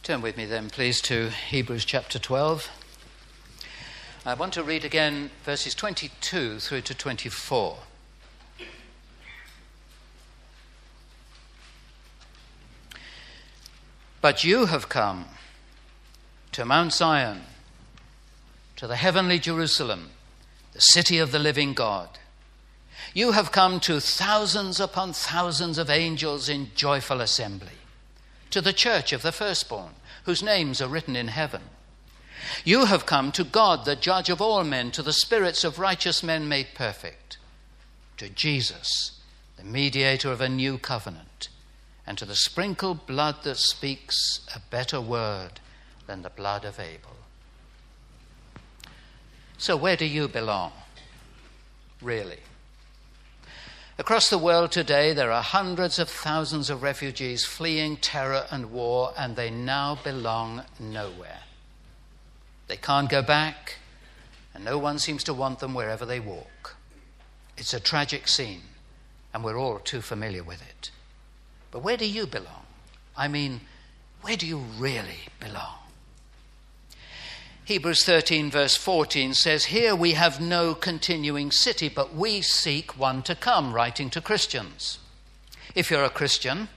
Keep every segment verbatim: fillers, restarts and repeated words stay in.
Turn with me then, please, to Hebrews chapter twelve. I want to read again verses twenty-two through to twenty-four. But you have come to Mount Zion, to the heavenly Jerusalem, the city of the living God. You have come to thousands upon thousands of angels in joyful assembly, to the church of the firstborn, whose names are written in heaven. You have come to God, the judge of all men, to the spirits of righteous men made perfect, to Jesus, the mediator of a new covenant, and to the sprinkled blood that speaks a better word than the blood of Abel. So where do you belong, really? Across the world today, there are hundreds of thousands of refugees fleeing terror and war, and they now belong nowhere. They can't go back, and no one seems to want them wherever they walk. It's a tragic scene, and we're all too familiar with it. But where do you belong? I mean, where do you really belong? Hebrews thirteen verse fourteen says, "Here we have no continuing city, but we seek one to come," writing to Christians. If you're a Christian,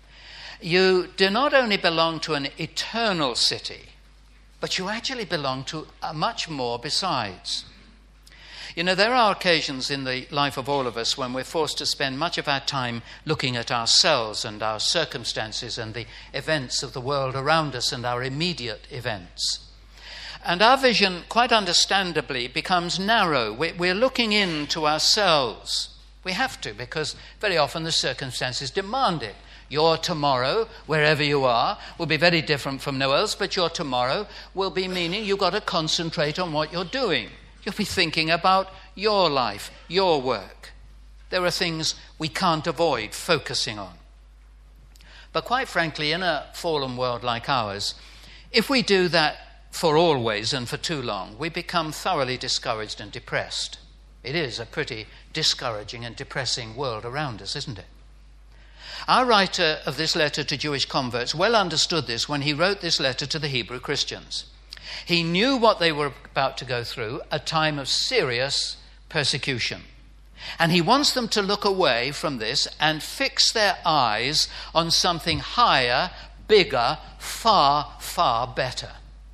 you do not only belong to an eternal city, but you actually belong to much more besides. You know, there are occasions in the life of all of us when we're forced to spend much of our time looking at ourselves and our circumstances and the events of the world around us and our immediate events. And our vision, quite understandably, becomes narrow. We're looking into ourselves. We have to, because very often the circumstances demand it. Your tomorrow, wherever you are, will be very different from Noel's, but your tomorrow will be meaning you've got to concentrate on what you're doing. You'll be thinking about your life, your work. There are things we can't avoid focusing on. But quite frankly, in a fallen world like ours, if we do that for always and for too long, we become thoroughly discouraged and depressed. It is a pretty discouraging and depressing world around us, isn't it? Our writer of this letter to Jewish converts well understood this when he wrote this letter to the Hebrew Christians. He knew what they were about to go through, a time of serious persecution. And he wants them to look away from this and fix their eyes on something higher, bigger, far, far better.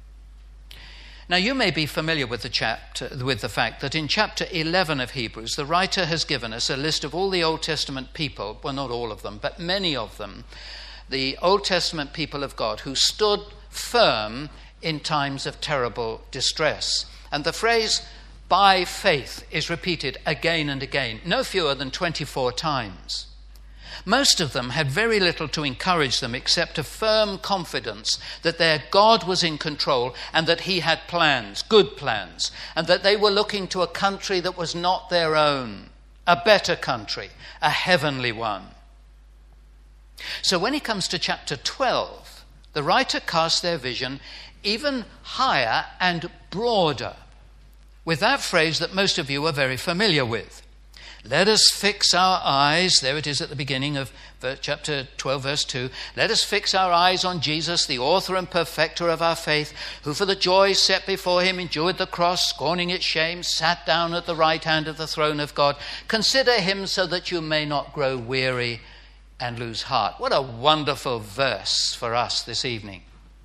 Now, you may be familiar with the chapter, with the fact that in chapter eleven of Hebrews, the writer has given us a list of all the Old Testament people, well, not all of them, but many of them, the Old Testament people of God who stood firm in times of terrible distress. And the phrase, by faith, is repeated again and again, no fewer than twenty-four times. Most of them had very little to encourage them except a firm confidence that their God was in control and that he had plans, good plans, and that they were looking to a country that was not their own, a better country, a heavenly one. So when it comes to chapter twelve, the writer casts their vision even higher and broader with that phrase that most of you are very familiar with. Let us fix our eyes, there it is at the beginning of chapter twelve, verse two. Let us fix our eyes on Jesus, the author and perfecter of our faith, who for the joy set before him endured the cross, scorning its shame, sat down at the right hand of the throne of God. Consider him so that you may not grow weary and lose heart. What a wonderful verse for us this evening.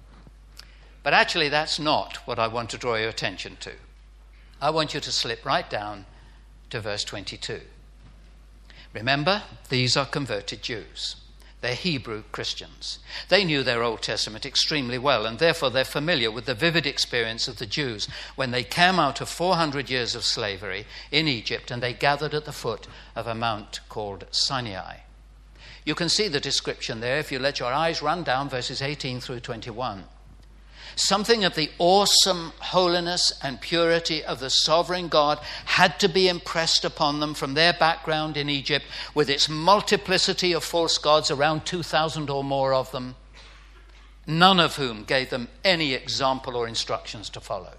But actually, that's not what I want to draw your attention to. I want you to slip right down to verse twenty-two. Remember, these are converted Jews. They're Hebrew Christians. They knew their Old Testament extremely well, and therefore they're familiar with the vivid experience of the Jews when they came out of four hundred years of slavery in Egypt and they gathered at the foot of a mount called Sinai. You can see the description there if you let your eyes run down verses eighteen through twenty-one. Something of the awesome holiness and purity of the sovereign God had to be impressed upon them from their background in Egypt, with its multiplicity of false gods, around two thousand or more of them, none of whom gave them any example or instructions to follow.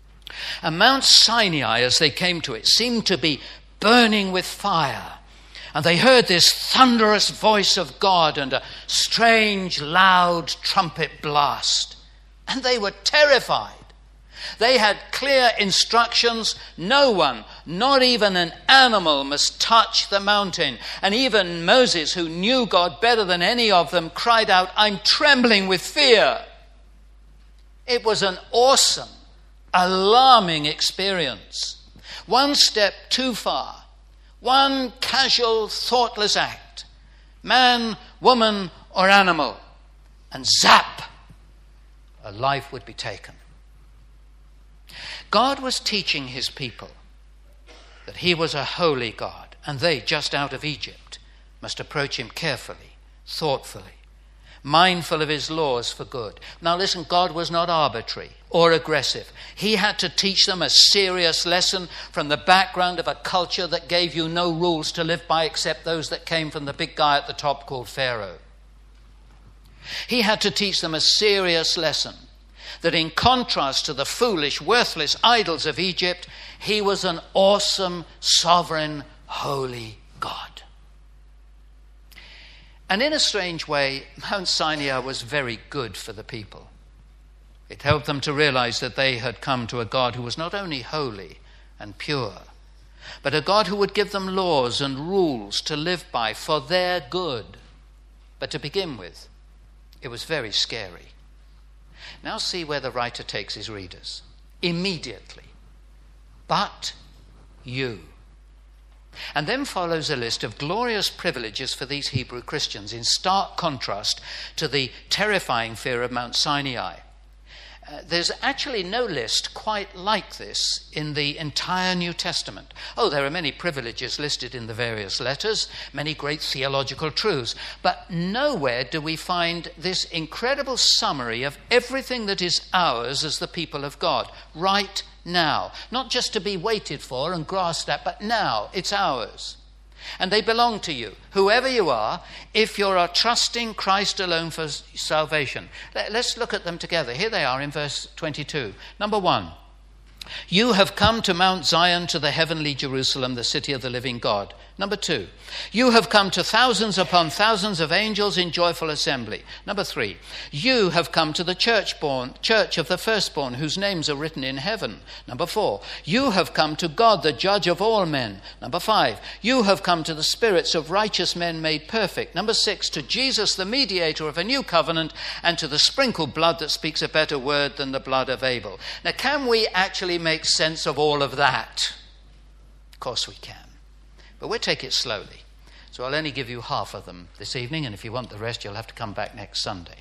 And Mount Sinai, as they came to it, seemed to be burning with fire. And they heard this thunderous voice of God and a strange, loud trumpet blast. And they were terrified. They had clear instructions. No one, not even an animal, must touch the mountain. And even Moses, who knew God better than any of them, cried out, "I'm trembling with fear." It was an awesome, alarming experience. One step too far, one casual, thoughtless act, man, woman, or animal, and zap, a life would be taken. God was teaching his people that he was a holy God, and they, just out of Egypt, must approach him carefully, thoughtfully, mindful of his laws for good. Now listen, God was not arbitrary or aggressive. He had to teach them a serious lesson from the background of a culture that gave you no rules to live by except those that came from the big guy at the top called Pharaoh. He had to teach them a serious lesson that in contrast to the foolish, worthless idols of Egypt, he was an awesome, sovereign, holy God. And in a strange way, Mount Sinai was very good for the people. It helped them to realize that they had come to a God who was not only holy and pure, but a God who would give them laws and rules to live by for their good. But to begin with, it was very scary. Now see where the writer takes his readers. Immediately. But you. And then follows a list of glorious privileges for these Hebrew Christians in stark contrast to the terrifying fear of Mount Sinai. Uh, there's actually no list quite like this in the entire New Testament. Oh, there are many privileges listed in the various letters, many great theological truths, but nowhere do we find this incredible summary of everything that is ours as the people of God, right now. Not just to be waited for and grasped at, but now it's ours. And they belong to you, whoever you are, if you are trusting Christ alone for salvation. Let's look at them together. Here they are in verse twenty-two. Number one, you have come to Mount Zion, to the heavenly Jerusalem, the city of the living God. Number two, you have come to thousands upon thousands of angels in joyful assembly. Number three, you have come to the church-born, church of the firstborn, whose names are written in heaven. Number four, you have come to God, the judge of all men. Number five, you have come to the spirits of righteous men made perfect. Number six, to Jesus, the mediator of a new covenant, and to the sprinkled blood that speaks a better word than the blood of Abel. Now, can we actually make sense of all of that? Of course we can. But we'll take it slowly. So I'll only give you half of them this evening, and if you want the rest, you'll have to come back next Sunday.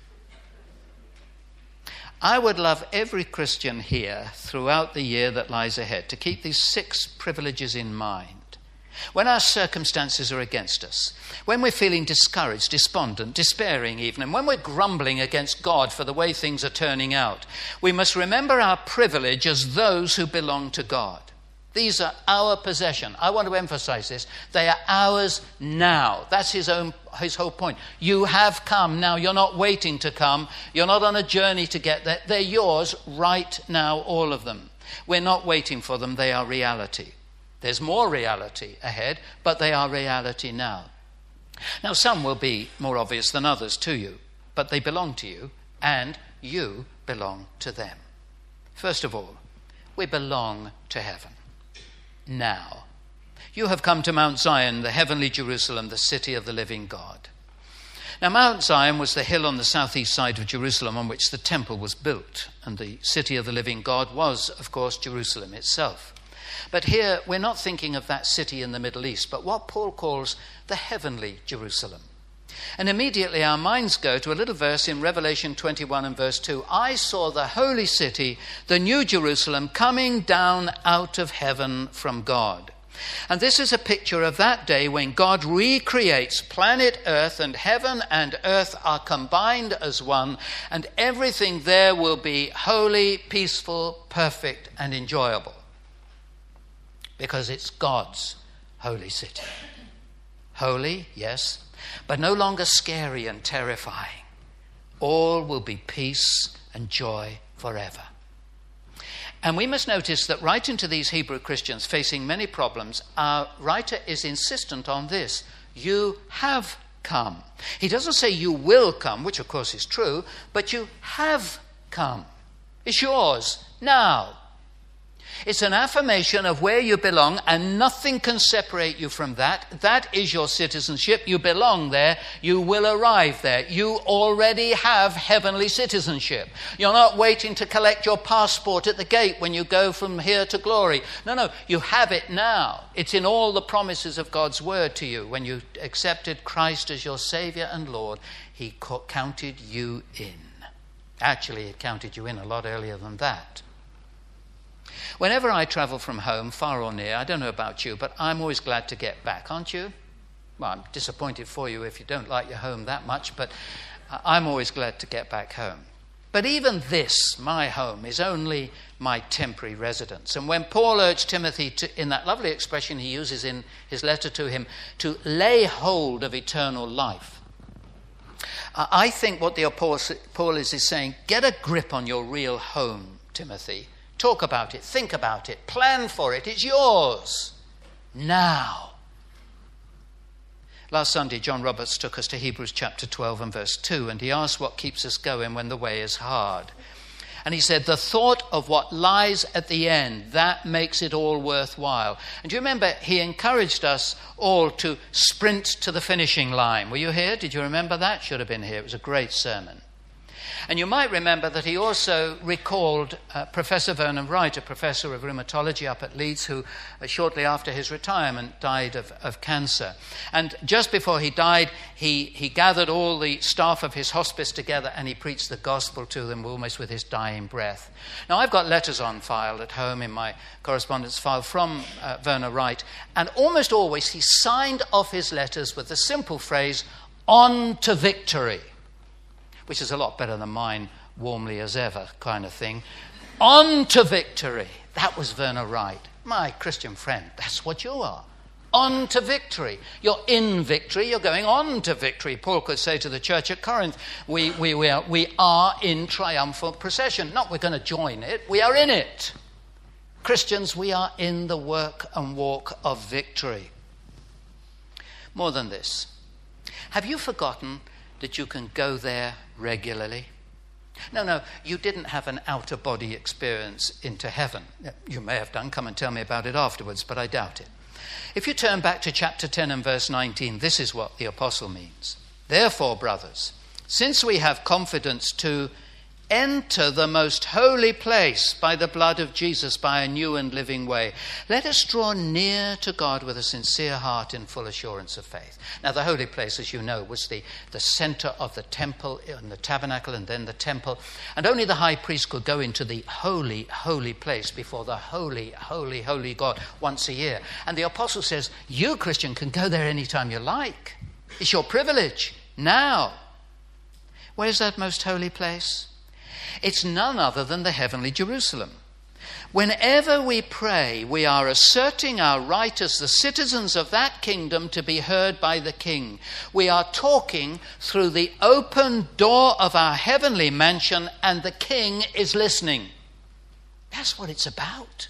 I would love every Christian here throughout the year that lies ahead to keep these six privileges in mind. When our circumstances are against us, when we're feeling discouraged, despondent, despairing even, and when we're grumbling against God for the way things are turning out, we must remember our privilege as those who belong to God. These are our possession. I want to emphasize this. They are ours now. That's his own, his whole point. You have come now. You're not waiting to come. You're not on a journey to get there. They're yours right now, all of them. We're not waiting for them. They are reality. There's more reality ahead, but they are reality now. Now, some will be more obvious than others to you, but they belong to you, and you belong to them. First of all, we belong to heaven. Now, you have come to Mount Zion, the heavenly Jerusalem, the city of the living God. Now, Mount Zion was the hill on the southeast side of Jerusalem on which the temple was built, and the city of the living God was, of course, Jerusalem itself. But here, we're not thinking of that city in the Middle East, but what Paul calls the heavenly Jerusalem. And immediately our minds go to a little verse in Revelation twenty-one and verse two. I saw the holy city, the new Jerusalem, coming down out of heaven from God. And this is a picture of that day when God recreates planet Earth, and heaven and earth are combined as one, and everything there will be holy, peaceful, perfect, and enjoyable. Because it's God's holy city. Holy, yes, but no longer scary and terrifying. All will be peace and joy forever. And we must notice that writing to these Hebrew Christians facing many problems, our writer is insistent on this. You have come. He doesn't say you will come, which of course is true, but you have come. It's yours now. It's an affirmation of where you belong, and nothing can separate you from that. That is your citizenship. You belong there. You will arrive there. You already have heavenly citizenship. You're not waiting to collect your passport at the gate when you go from here to glory. No, no, you have it now. It's in all the promises of God's word to you. When you accepted Christ as your Savior and Lord, he counted you in. Actually, he counted you in a lot earlier than that. Whenever I travel from home, far or near, I don't know about you, but I'm always glad to get back, aren't you? Well, I'm disappointed for you if you don't like your home that much, but I'm always glad to get back home. But even this, my home, is only my temporary residence. And when Paul urged Timothy to, in that lovely expression he uses in his letter to him, to lay hold of eternal life, I think what the Apostle Paul is, is saying, get a grip on your real home, Timothy. Talk about it, think about it, plan for it. It's yours now. Last Sunday, John Roberts took us to Hebrews chapter twelve and verse two, and he asked what keeps us going when the way is hard. And he said, the thought of what lies at the end, that makes it all worthwhile. And do you remember, he encouraged us all to sprint to the finishing line. Were you here? Did you remember that? Should have been here. It was a great sermon. And you might remember that he also recalled uh, Professor Vernon Wright, a professor of rheumatology up at Leeds, who uh, shortly after his retirement died of, of cancer. And just before he died, he, he gathered all the staff of his hospice together and he preached the gospel to them almost with his dying breath. Now, I've got letters on file at home in my correspondence file from uh, Vernon Wright, and almost always he signed off his letters with the simple phrase, "On to victory," which is a lot better than mine, "warmly as ever" kind of thing. On to victory. That was Vernon Wright. My Christian friend, that's what you are. On to victory. You're in victory. You're going on to victory. Paul could say to the church at Corinth, we, we, we, are, we are in triumphal procession. Not we're going to join it. We are in it. Christians, we are in the work and walk of victory. More than this, have you forgotten that you can go there regularly? No, no, you didn't have an outer body experience into heaven. You may have done. Come and tell me about it afterwards, but I doubt it. If you turn back to chapter ten and verse nineteen, this is what the apostle means. Therefore, brothers, since we have confidence to enter the most holy place by the blood of Jesus, by a new and living way, let us draw near to God with a sincere heart in full assurance of faith. Now, the holy place, as you know, was the, the center of the temple and the tabernacle and then the temple. And only the high priest could go into the holy, holy place before the holy, holy, holy God once a year. And the apostle says, you, Christian, can go there anytime you like. It's your privilege now. Where's that most holy place? It's none other than the heavenly Jerusalem. Whenever we pray, we are asserting our right as the citizens of that kingdom to be heard by the King. We are talking through the open door of our heavenly mansion, and the King is listening. That's what it's about.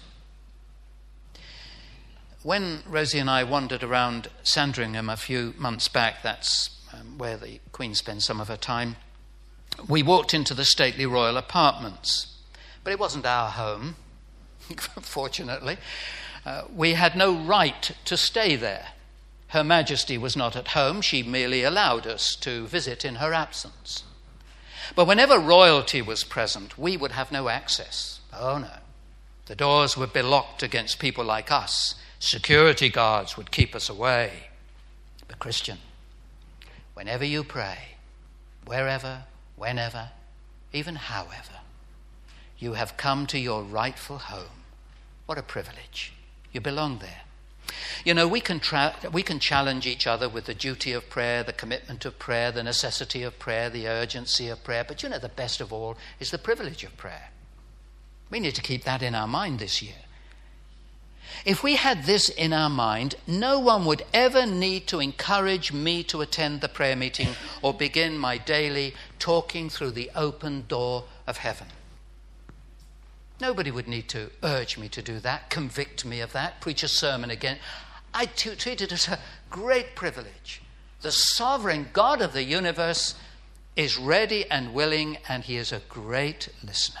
When Rosie and I wandered around Sandringham a few months back, that's um, where the Queen spends some of her time, we walked into the stately royal apartments. But it wasn't our home, fortunately. Uh, we had no right to stay there. Her Majesty was not at home. She merely allowed us to visit in her absence. But whenever royalty was present, we would have no access. Oh, no. The doors would be locked against people like us. Security guards would keep us away. But Christian, whenever you pray, wherever, whenever, even however, you have come to your rightful home. What a privilege. You belong there. You know, we can tra- we can challenge each other with the duty of prayer, the commitment of prayer, the necessity of prayer, the urgency of prayer. But you know, the best of all is the privilege of prayer. We need to keep that in our mind this year. If we had this in our mind, no one would ever need to encourage me to attend the prayer meeting or begin my daily talking through the open door of heaven. Nobody would need to urge me to do that, convict me of that, preach a sermon again. I t- treat it as a great privilege. The sovereign God of the universe is ready and willing, and he is a great listener.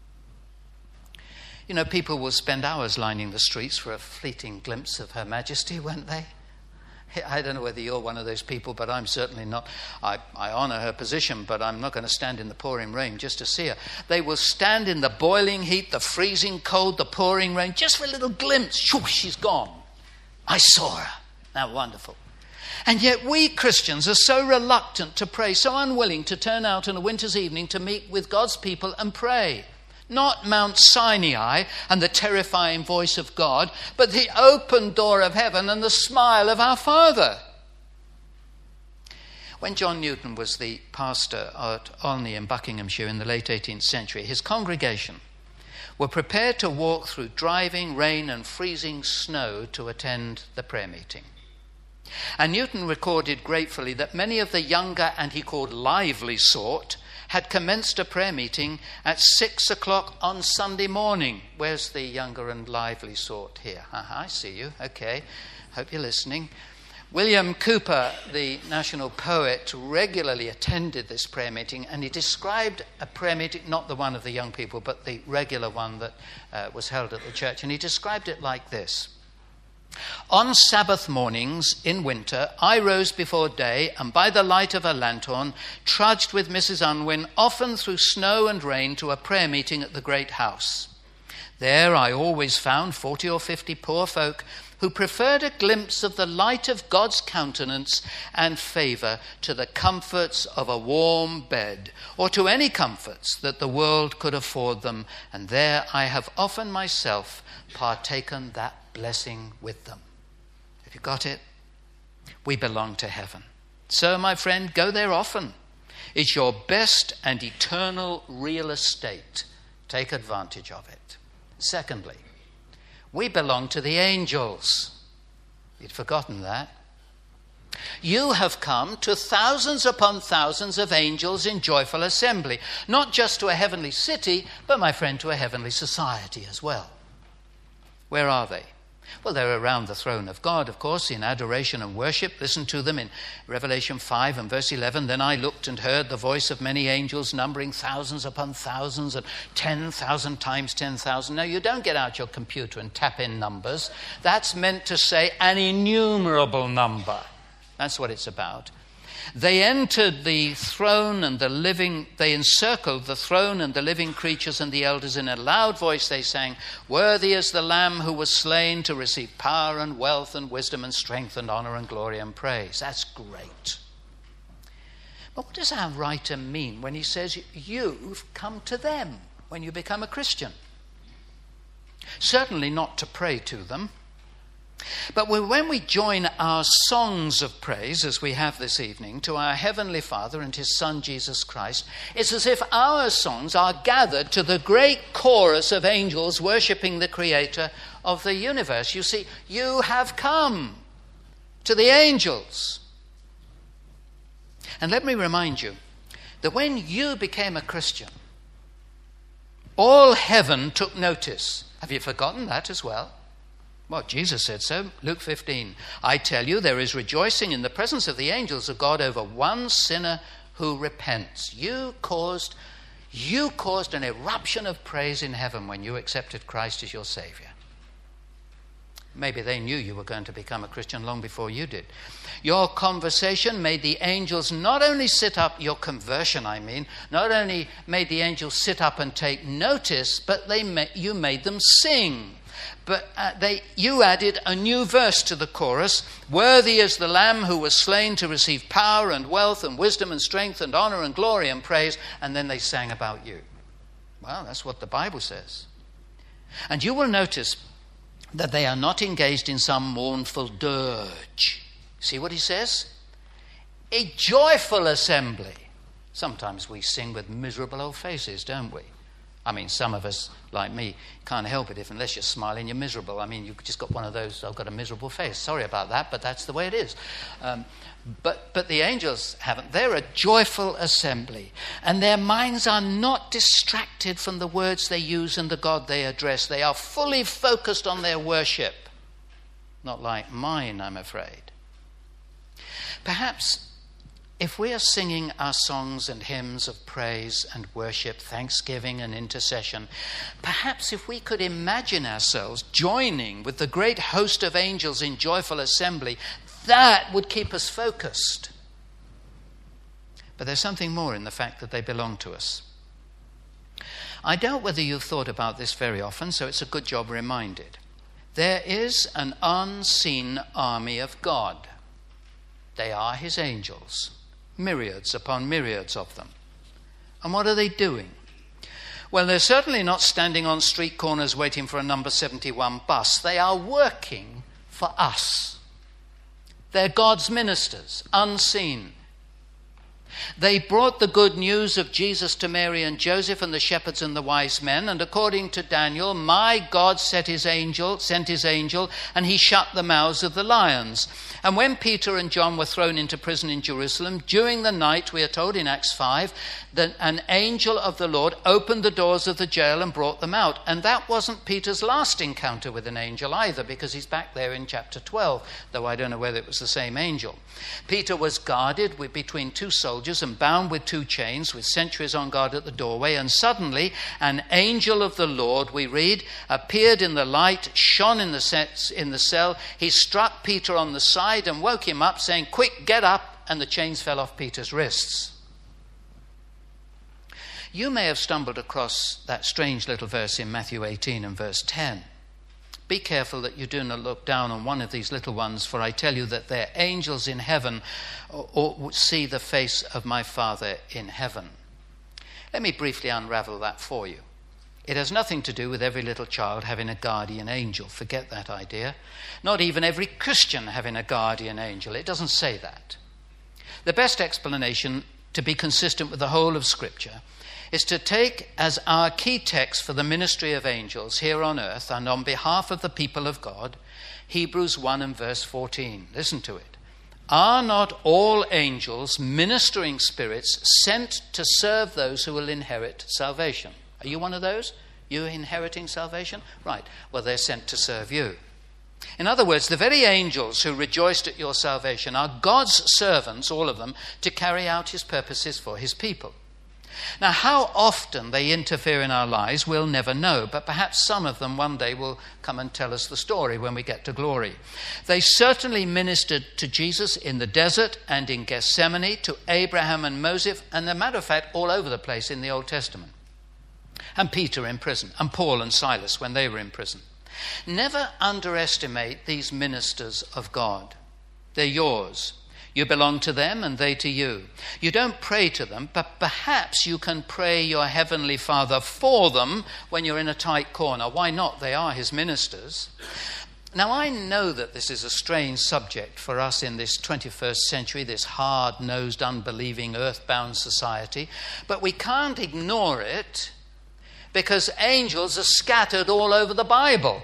You know, people will spend hours lining the streets for a fleeting glimpse of Her Majesty, won't they? I don't know whether you're one of those people, but I'm certainly not. I, I honour her position, but I'm not going to stand in the pouring rain just to see her. They will stand in the boiling heat, the freezing cold, the pouring rain, just for a little glimpse. Shoo, she's gone. I saw her. How wonderful. And yet we Christians are so reluctant to pray, so unwilling to turn out on a winter's evening to meet with God's people and pray. Not Mount Sinai and the terrifying voice of God, but the open door of heaven and the smile of our Father. When John Newton was the pastor at Olney in Buckinghamshire in the late eighteenth century, his congregation were prepared to walk through driving rain and freezing snow to attend the prayer meeting. And Newton recorded gratefully that many of the younger and he called lively sort had commenced a prayer meeting at six o'clock on Sunday morning. Where's the younger and lively sort here? Uh-huh, I see you. Okay. Hope you're listening. William Cooper, the national poet, regularly attended this prayer meeting, and he described a prayer meeting, not the one of the young people, but the regular one that uh, was held at the church. And he described it like this. On Sabbath mornings in winter, I rose before day and by the light of a lanthorn trudged with Missus Unwin often through snow and rain to a prayer meeting at the great house. There I always found forty or fifty poor folk who preferred a glimpse of the light of God's countenance and favour to the comforts of a warm bed or to any comforts that the world could afford them, and there I have often myself partaken that blessing with them. Have you got it? We belong to heaven. So, my friend, go there often. It's your best and eternal real estate. Take advantage of it. Secondly, we belong to the angels. You'd forgotten that. You have come to thousands upon thousands of angels in joyful assembly, not just to a heavenly city, but, my friend, to a heavenly society as well. Where are they? Well, they're around the throne of God, of course, in adoration and worship. Listen to them in Revelation five and verse eleven. Then I looked and heard the voice of many angels, numbering thousands upon thousands and ten thousand times ten thousand. Now, you don't get out your computer and tap in numbers. That's meant to say an innumerable number. That's what it's about. They entered the throne and the living, they encircled the throne and the living creatures and the elders. In a loud voice they sang, "Worthy is the Lamb who was slain to receive power and wealth and wisdom and strength and honor and glory and praise." That's great. But what does our writer mean when he says you've come to them when you become a Christian? Certainly not to pray to them. But when we join our songs of praise, as we have this evening, to our Heavenly Father and His Son, Jesus Christ, it's as if our songs are gathered to the great chorus of angels worshipping the Creator of the universe. You see, you have come to the angels. And let me remind you that when you became a Christian, all heaven took notice. Have you forgotten that as well? Well, Jesus said so. Luke fifteen. I tell you, there is rejoicing in the presence of the angels of God over one sinner who repents. You caused, you caused an eruption of praise in heaven when you accepted Christ as your Savior. Maybe they knew you were going to become a Christian long before you did. Your conversation made the angels not only sit up, your conversion, I mean, not only made the angels sit up and take notice, but they ma- you made them sing. But uh, they, you added a new verse to the chorus. Worthy is the Lamb who was slain to receive power and wealth and wisdom and strength and honor and glory and praise. And then they sang about you. Well, that's what the Bible says. And you will notice that they are not engaged in some mournful dirge. See what he says? A joyful assembly. Sometimes we sing with miserable old faces, don't we? I mean, some of us, like me, can't help it. If unless you're smiling, you're miserable. I mean, you've just got one of those, I've got a miserable face. Sorry about that, but that's the way it is. Um, but, but the angels haven't. They're a joyful assembly, and their minds are not distracted from the words they use and the God they address. They are fully focused on their worship. Not like mine, I'm afraid. Perhaps if we are singing our songs and hymns of praise and worship, thanksgiving and intercession, perhaps if we could imagine ourselves joining with the great host of angels in joyful assembly, that would keep us focused. But there's something more in the fact that they belong to us. I doubt whether you've thought about this very often, so it's a good job reminded. There is an unseen army of God. They are his angels. Myriads upon myriads of them. And what are they doing? Well, they're certainly not standing on street corners waiting for a number seventy-one bus. They are working for us. They're God's ministers, unseen. They brought the good news of Jesus to Mary and Joseph and the shepherds and the wise men, and according to Daniel, my God set his angel, sent his angel, and he shut the mouths of the lions. And when Peter and John were thrown into prison in Jerusalem, during the night, we are told in Acts five, that an angel of the Lord opened the doors of the jail and brought them out. And that wasn't Peter's last encounter with an angel either, because he's back there in chapter twelve, though I don't know whether it was the same angel. Peter was guarded with, between two soldiers and bound with two chains, with sentries on guard at the doorway, and suddenly an angel of the Lord, we read, appeared in the light, shone in the, sets, in the cell. He struck Peter on the side and woke him up, saying, "Quick, get up," and the chains fell off Peter's wrists. You may have stumbled across that strange little verse in Matthew eighteen and verse ten. Be careful that you do not look down on one of these little ones, for I tell you that their angels in heaven or, or see the face of my Father in heaven. Let me briefly unravel that for you. It has nothing to do with every little child having a guardian angel. Forget that idea. Not even every Christian having a guardian angel. It doesn't say that. The best explanation, to be consistent with the whole of Scripture, is to take as our key text for the ministry of angels here on earth and on behalf of the people of God, Hebrews one and verse fourteen. Listen to it. Are not all angels ministering spirits sent to serve those who will inherit salvation? Are you one of those? You inheriting salvation? Right. Well, they're sent to serve you. In other words, the very angels who rejoiced at your salvation are God's servants, all of them, to carry out his purposes for his people. Now, how often they interfere in our lives, we'll never know, but perhaps some of them one day will come and tell us the story when we get to glory. They certainly ministered to Jesus in the desert and in Gethsemane, to Abraham and Moses, and as a matter of fact, all over the place in the Old Testament. And Peter in prison, and Paul and Silas when they were in prison. Never underestimate these ministers of God. They're yours. You belong to them and they to you. You don't pray to them, but perhaps you can pray your Heavenly Father for them when you're in a tight corner. Why not? They are his ministers. Now, I know that this is a strange subject for us in this twenty-first century, this hard-nosed, unbelieving, earthbound society, but we can't ignore it because angels are scattered all over the Bible.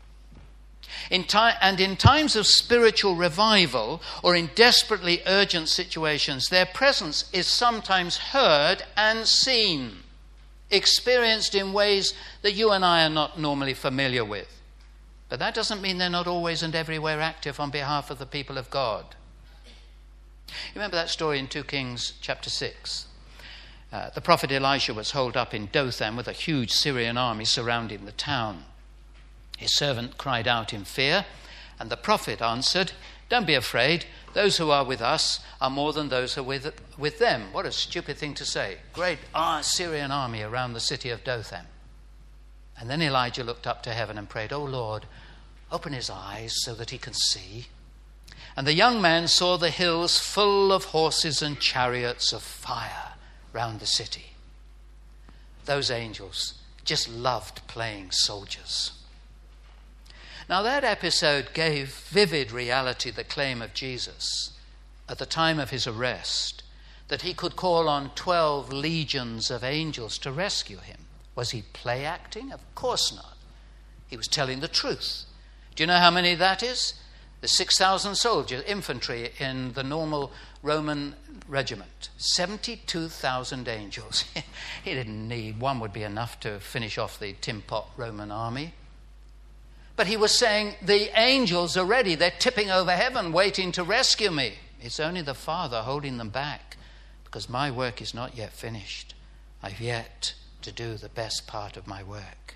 In time, and in times of spiritual revival or in desperately urgent situations, their presence is sometimes heard and seen, experienced in ways that you and I are not normally familiar with. But that doesn't mean they're not always and everywhere active on behalf of the people of God. You remember that story in Second Kings chapter six? Uh, the prophet Elisha was holed up in Dothan with a huge Syrian army surrounding the town. His servant cried out in fear, and the prophet answered, "Don't be afraid. Those who are with us are more than those who are with, with them." What a stupid thing to say. Great ah, Syrian army around the city of Dothan. And then Elijah looked up to heaven and prayed, "Oh Lord, open his eyes so that he can see." And the young man saw the hills full of horses and chariots of fire round the city. Those angels just loved playing soldiers. Now, that episode gave vivid reality the claim of Jesus at the time of his arrest, that he could call on twelve legions of angels to rescue him. Was he play acting? Of course not. He was telling the truth. Do you know how many that is? There's six thousand soldiers, infantry in the normal Roman regiment. seventy-two thousand angels. He didn't need, one would be enough to finish off the tin pot Roman army. But he was saying, the angels are ready. They're tipping over heaven, waiting to rescue me. It's only the Father holding them back, because my work is not yet finished. I've yet to do the best part of my work.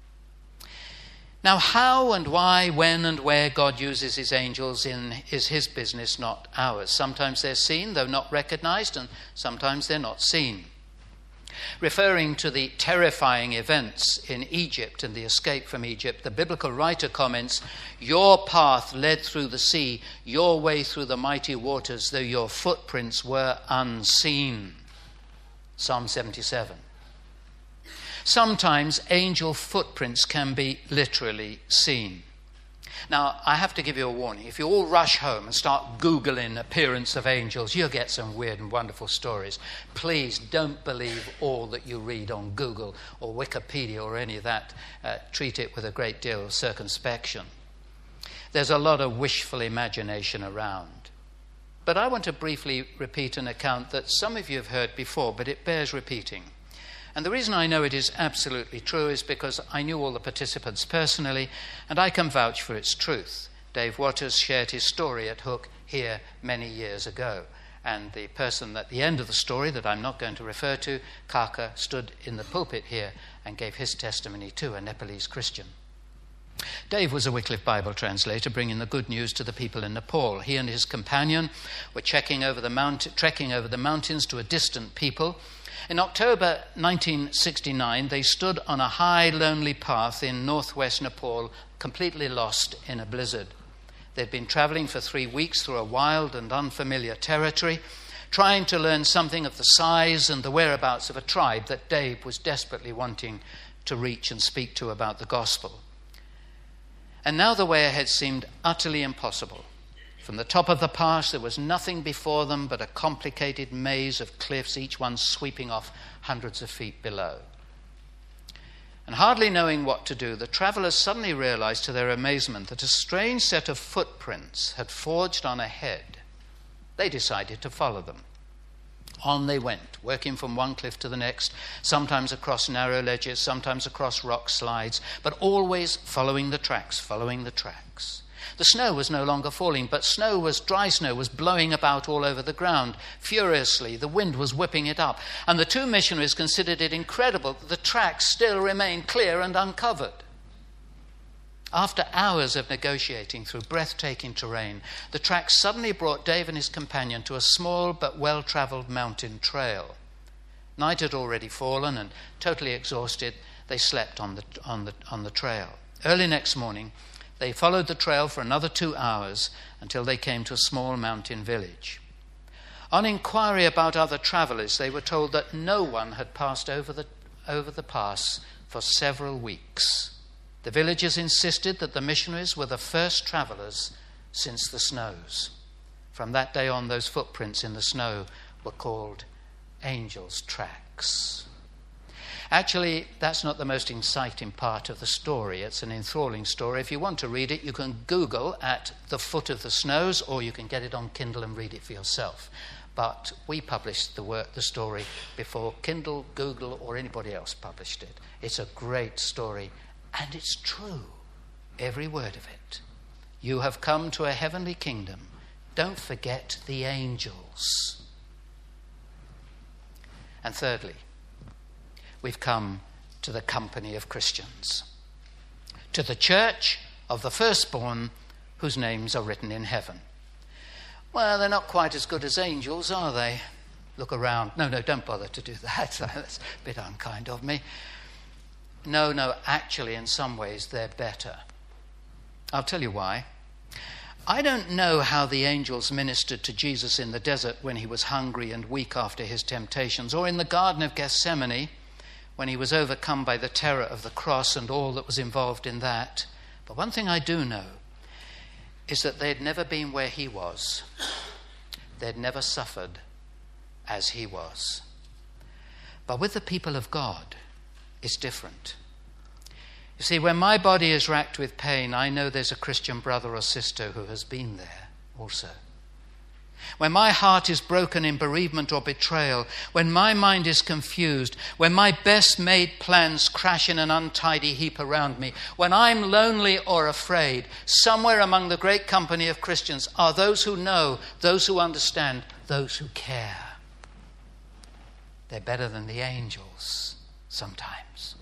Now, how and why, when and where God uses his angels in is his business, not ours. Sometimes they're seen, though not recognized, and sometimes they're not seen. Referring to the terrifying events in Egypt and the escape from Egypt, the biblical writer comments, "Your path led through the sea, your way through the mighty waters, though your footprints were unseen." Psalm seventy-seven. Sometimes angel footprints can be literally seen. Now, I have to give you a warning. If you all rush home and start Googling appearance of angels, you'll get some weird and wonderful stories. Please don't believe all that you read on Google or Wikipedia or any of that. Uh, treat it with a great deal of circumspection. There's a lot of wishful imagination around. But I want to briefly repeat an account that some of you have heard before, but it bears repeating. And the reason I know it is absolutely true is because I knew all the participants personally, and I can vouch for its truth. Dave Waters shared his story at Hook here many years ago. And the person at the end of the story that I'm not going to refer to, Kaka, stood in the pulpit here and gave his testimony too, a Nepalese Christian. Dave was a Wycliffe Bible translator, bringing the good news to the people in Nepal. He and his companion were checking over the mount- trekking over the mountains to a distant people. In October nineteen sixty-nine, they stood on a high, lonely path in northwest Nepal, completely lost in a blizzard. They'd been traveling for three weeks through a wild and unfamiliar territory, trying to learn something of the size and the whereabouts of a tribe that Dave was desperately wanting to reach and speak to about the gospel. And now the way ahead seemed utterly impossible. From the top of the pass, there was nothing before them but a complicated maze of cliffs, each one sweeping off hundreds of feet below. And hardly knowing what to do, the travelers suddenly realized to their amazement that a strange set of footprints had forged on ahead. They decided to follow them. On they went, working from one cliff to the next, sometimes across narrow ledges, sometimes across rock slides, but always following the tracks, following the tracks. The snow was no longer falling, but snow was dry snow was blowing about all over the ground furiously. The wind was whipping it up, and the two missionaries considered it incredible that the tracks still remained clear and uncovered. After hours of negotiating through breathtaking terrain, the tracks suddenly brought Dave and his companion to a small but well-traveled mountain trail. Night had already fallen, and totally exhausted, they slept on the on the on the trail. Early next morning, they followed the trail for another two hours until they came to a small mountain village. On inquiry about other travelers, they were told that no one had passed over the, over the pass for several weeks. The villagers insisted that the missionaries were the first travelers since the snows. From that day on, those footprints in the snow were called angels' tracks. Actually, that's not the most exciting part of the story. It's an enthralling story. If you want to read it, you can Google at the foot of the snows, or you can get it on Kindle and read it for yourself. But we published the work, the story before Kindle, Google, or anybody else published it. It's a great story, and it's true, every word of it. You have come to a heavenly kingdom. Don't forget the angels. And thirdly, we've come to the company of Christians, to the church of the firstborn whose names are written in heaven. Well, they're not quite as good as angels, are they? Look around. No, no, don't bother to do that. That's a bit unkind of me. No, no, actually, in some ways, they're better. I'll tell you why. I don't know how the angels ministered to Jesus in the desert when he was hungry and weak after his temptations, or in the Garden of Gethsemane when he was overcome by the terror of the cross and all that was involved in that. But one thing I do know is that they'd never been where he was. They'd never suffered as he was. But with the people of God, is different. You see, when my body is racked with pain, I know there's a Christian brother or sister who has been there also. When my heart is broken in bereavement or betrayal, when my mind is confused, when my best made plans crash in an untidy heap around me, when I'm lonely or afraid, somewhere among the great company of Christians are those who know, those who understand, those who care. They're better than the angels sometimes.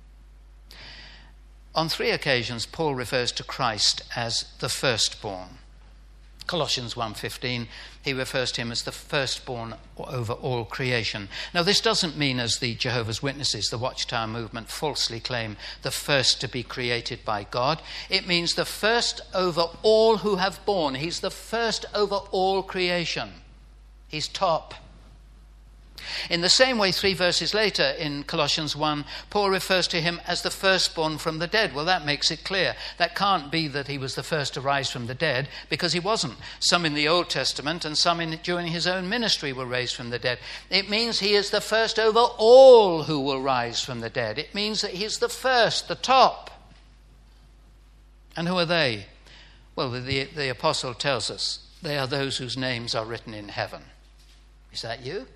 On three occasions, Paul refers to Christ as the firstborn. Colossians one fifteen, he refers to him as the firstborn over all creation. Now, this doesn't mean, as the Jehovah's Witnesses, the Watchtower movement, falsely claim, the first to be created by God. It means the first over all who have born. He's the first over all creation. He's top. In the same way, three verses later in Colossians one, Paul refers to him as the firstborn from the dead. Well, that makes it clear. That can't be that he was the first to rise from the dead, because he wasn't. Some in the Old Testament and some in, during his own ministry were raised from the dead. It means he is the first over all who will rise from the dead. It means that he's the first, the top. And who are they? Well, the, the apostle tells us they are those whose names are written in heaven. Is that you?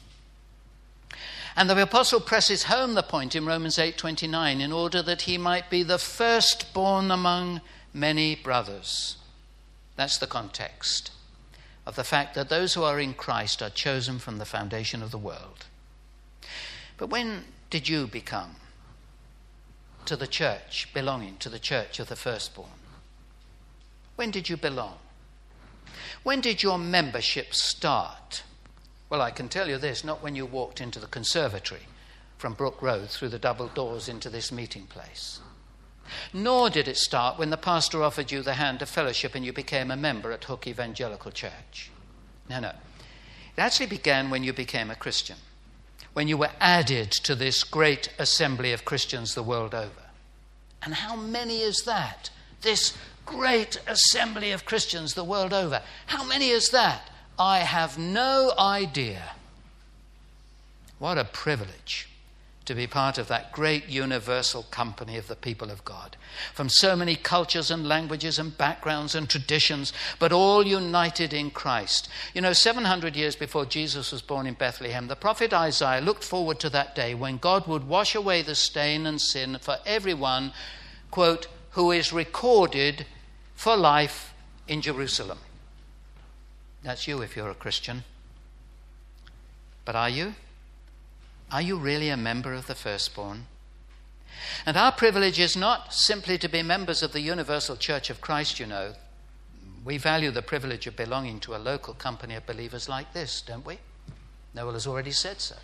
And the apostle presses home the point in Romans eight twenty-nine, in order that he might be the firstborn among many brothers. That's the context of the fact that those who are in Christ are chosen from the foundation of the world. But when did you become to the church, belonging to the church of the firstborn? When did you belong? When did your membership start? Well, I can tell you this, not when you walked into the conservatory from Brook Road through the double doors into this meeting place. Nor did it start when the pastor offered you the hand of fellowship and you became a member at Hook Evangelical Church. No, no. It actually began when you became a Christian, when you were added to this great assembly of Christians the world over. And how many is that? This great assembly of Christians the world over. How many is that? I have no idea. What a privilege to be part of that great universal company of the people of God, from so many cultures and languages and backgrounds and traditions, but all united in Christ. You know, seven hundred years before Jesus was born in Bethlehem, the prophet Isaiah looked forward to that day when God would wash away the stain and sin for everyone, quote, who is recorded for life in Jerusalem. That's you if you're a Christian. But are you? Are you really a member of the firstborn? And our privilege is not simply to be members of the universal church of Christ, you know. We value the privilege of belonging to a local company of believers like this, don't we? Noel has already said so.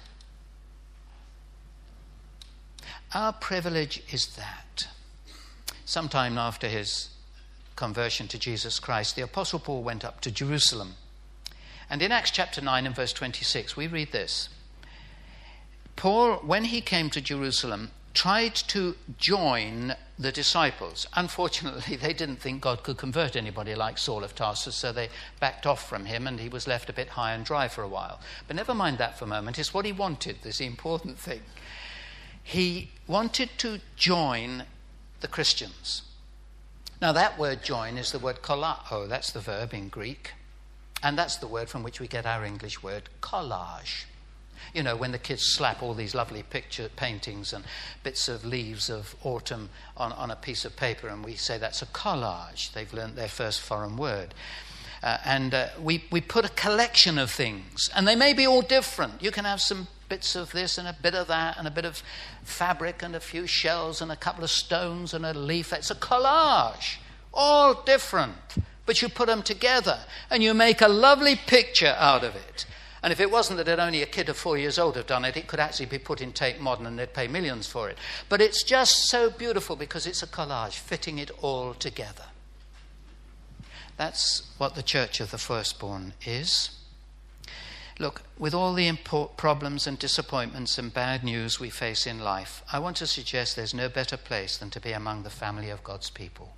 Our privilege is that. Sometime after his conversion to Jesus Christ, the Apostle Paul went up to Jerusalem. And in Acts chapter nine and verse twenty-six, we read this. Paul, when he came to Jerusalem, tried to join the disciples. Unfortunately, they didn't think God could convert anybody like Saul of Tarsus, so they backed off from him and he was left a bit high and dry for a while. But never mind that for a moment. It's what he wanted, this is the important thing. He wanted to join the Christians. Now, that word join is the word kolao. That's the verb in Greek. And that's the word from which we get our English word collage. You know, when the kids slap all these lovely picture paintings and bits of leaves of autumn on, on a piece of paper, and we say that's a collage. They've learnt their first foreign word. Uh, and uh, we, we put a collection of things, and they may be all different. You can have some bits of this and a bit of that and a bit of fabric and a few shells and a couple of stones and a leaf. It's a collage, all different. But you put them together and you make a lovely picture out of it. And if it wasn't that only a kid of four years old had done it, it could actually be put in Tate Modern and they'd pay millions for it. But it's just so beautiful because it's a collage, fitting it all together. That's what the church of the firstborn is. Look, with all the import problems and disappointments and bad news we face in life, I want to suggest there's no better place than to be among the family of God's people.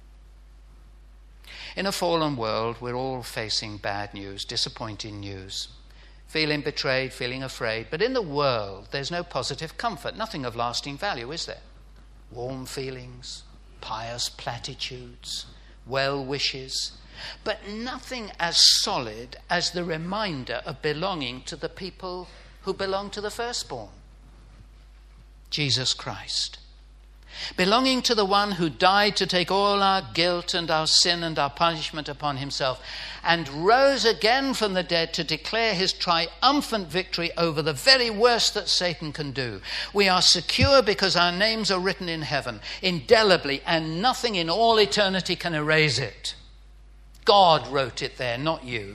In a fallen world, we're all facing bad news, disappointing news, feeling betrayed, feeling afraid. But in the world, there's no positive comfort, nothing of lasting value, is there? Warm feelings, pious platitudes, well wishes, but nothing as solid as the reminder of belonging to the people who belong to the firstborn, Jesus Christ. Belonging to the one who died to take all our guilt and our sin and our punishment upon himself and rose again from the dead to declare his triumphant victory over the very worst that Satan can do. We are secure because our names are written in heaven indelibly, and nothing in all eternity can erase it. God wrote it there, not you.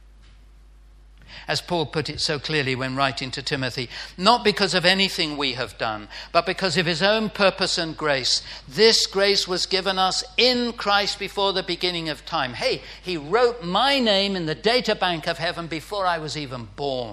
As Paul put it so clearly when writing to Timothy, not because of anything we have done, but because of his own purpose and grace. This grace was given us in Christ before the beginning of time. Hey, he wrote my name in the data bank of heaven before I was even born.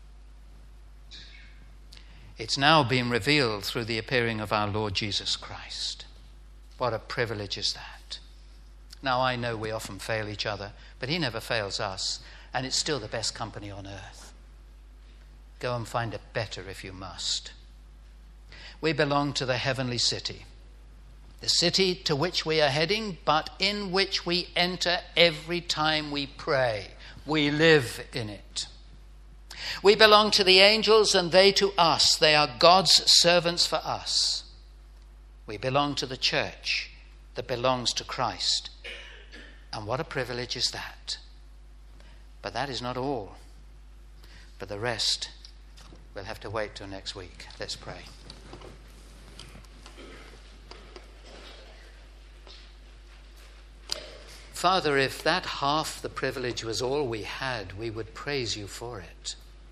It's now been revealed through the appearing of our Lord Jesus Christ. What a privilege is that. Now, I know we often fail each other, but he never fails us. And it's still the best company on earth. Go and find a better if you must. We belong to the heavenly city. The city to which we are heading, but in which we enter every time we pray. We live in it. We belong to the angels and they to us. They are God's servants for us. We belong to the church that belongs to Christ. And what a privilege is that. But that is not all. For the rest, we'll have to wait till next week. Let's pray. Father, if that half the privilege was all we had, we would praise you for it.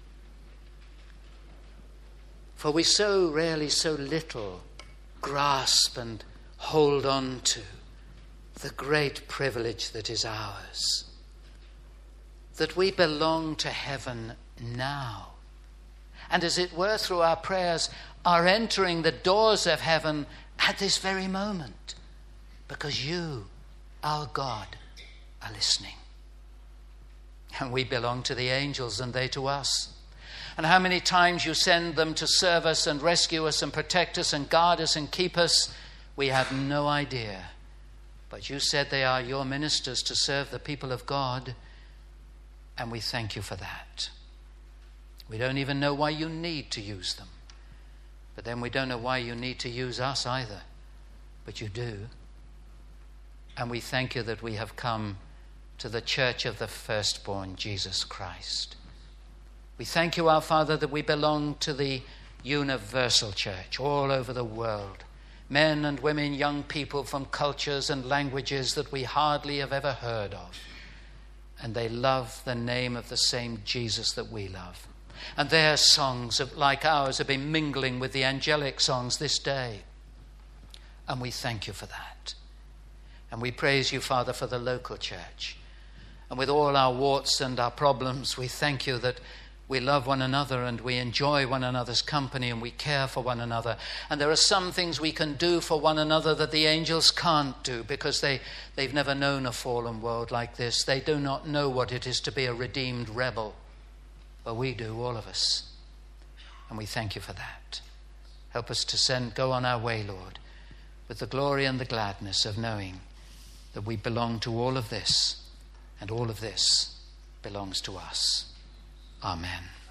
For we so rarely, so little grasp and hold on to the great privilege that is ours. That we belong to heaven now. And as it were, through our prayers, are entering the doors of heaven at this very moment. Because you, our God, are listening. And we belong to the angels and they to us. And how many times you send them to serve us and rescue us and protect us and guard us and keep us, we have no idea. But you said they are your ministers to serve the people of God. And we thank you for that. We don't even know why you need to use them. But then we don't know why you need to use us either. But you do. And we thank you that we have come to the church of the firstborn, Jesus Christ. We thank you, our Father, that we belong to the universal church all over the world. Men and women, young people from cultures and languages that we hardly have ever heard of. And they love the name of the same Jesus that we love. And their songs, like ours, have been mingling with the angelic songs this day. And we thank you for that. And we praise you, Father, for the local church. And with all our warts and our problems, we thank you that we love one another and we enjoy one another's company and we care for one another. And there are some things we can do for one another that the angels can't do because they, they've never known a fallen world like this. They do not know what it is to be a redeemed rebel. But we do, all of us. And we thank you for that. Help us to send, go on our way, Lord, with the glory and the gladness of knowing that we belong to all of this, and all of this belongs to us. Amen.